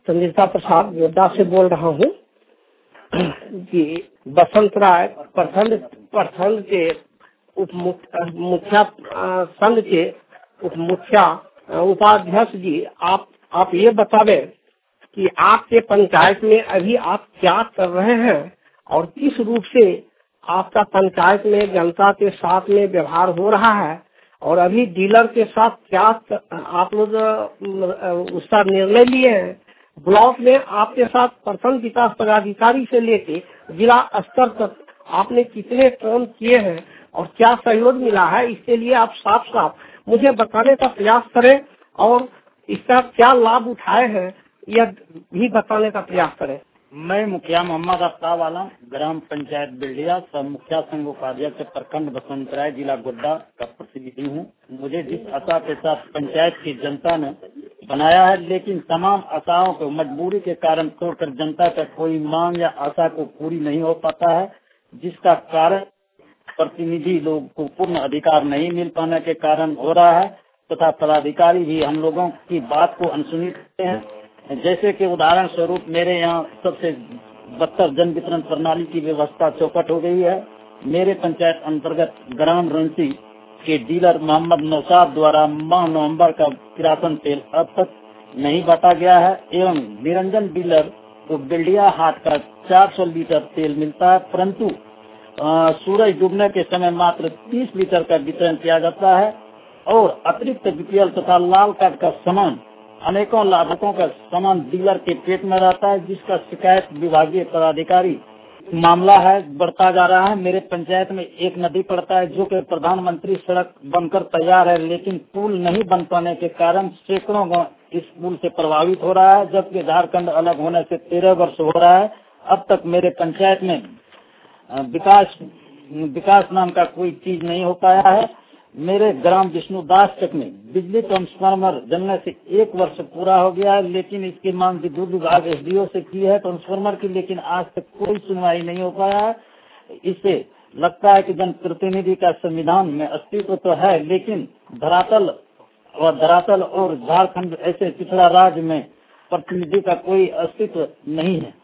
चंद्रिका प्रसाद गोड्डा से बोल रहा हूँ जी। बसंत राय प्रखंड के उप मुखिया संघ के उप मुखिया उपाध्यक्ष जी, आप ये बतावे कि आपके पंचायत में अभी आप क्या कर रहे हैं और किस रूप से आपका पंचायत में जनता के साथ में व्यवहार हो रहा है, और अभी डीलर के साथ क्या आप लोग उसका निर्णय लिए हैं। ब्लॉक में आपके साथ प्रखंड विकास पदाधिकारी से लेके जिला स्तर तक आपने कितने काम किए हैं और क्या सहयोग मिला है, इसके लिए आप साफ साफ मुझे बताने का प्रयास करें और इसका क्या लाभ उठाए हैं यह भी बताने का प्रयास करें। मैं मुखिया मोहम्मद आफ्ताब आलम, ग्राम पंचायत बिल्डिया, सब मुखिया संघ उपाध्यक्ष प्रखंड बसंत राय, जिला गोड्डा का प्रतिनिधि हूँ। मुझे जिस आशा के साथ पंचायत की जनता ने बनाया है, लेकिन तमाम आशाओं को मजबूरी के कारण तोड़कर जनता का कोई मांग या आशा को पूरी नहीं हो पाता है, जिसका कारण प्रतिनिधि लोग को पूर्ण अधिकार नहीं मिल पाने के कारण हो रहा है तथा पदाधिकारी भी हम लोगों की बात को अनसुनी करते हैं। जैसे कि उदाहरण स्वरूप मेरे यहाँ सबसे बदतर जन वितरण प्रणाली की व्यवस्था चौपट हो गई है। मेरे पंचायत अंतर्गत ग्राम रंसी के डीलर मोहम्मद नौशाद द्वारा माह नवंबर का किरासन तेल अब तक नहीं बांटा गया है एवं निरंजन डीलर को बिल्डिया हाट का 400 लीटर तेल मिलता है, परंतु सूरज डूबने के समय मात्र 30 लीटर का वितरण किया जाता है और अतिरिक्त बीपीएल तथा लाल कार्ड का सामान अनेकों लाभुकों का सामान डीलर के पेट में रहता है, जिसका शिकायत विभागीय पदाधिकारी मामला है बढ़ता जा रहा है। मेरे पंचायत में एक नदी पड़ता है जो कि प्रधानमंत्री सड़क बनकर तैयार है, लेकिन पुल नहीं बन पाने के कारण सैकड़ों गांव इस पुल से प्रभावित हो रहा है, जबकि झारखंड अलग होने से 13 वर्ष हो रहा है। अब तक मेरे पंचायत में विकास नाम का कोई चीज नहीं हो पाया है। मेरे ग्राम विष्णुदास चक में बिजली ट्रांसफार्मर जलने से 1 वर्ष पूरा हो गया है, लेकिन इसकी मांग विद्युत विभाग एसडीओ से की है ट्रांसफार्मर की, लेकिन आज तक कोई सुनवाई नहीं हो पाया है। इससे लगता है कि जनप्रतिनिधि का संविधान में अस्तित्व तो है, लेकिन धरातल और झारखंड ऐसे पिछड़ा राज्य में प्रतिनिधि का कोई अस्तित्व नहीं है।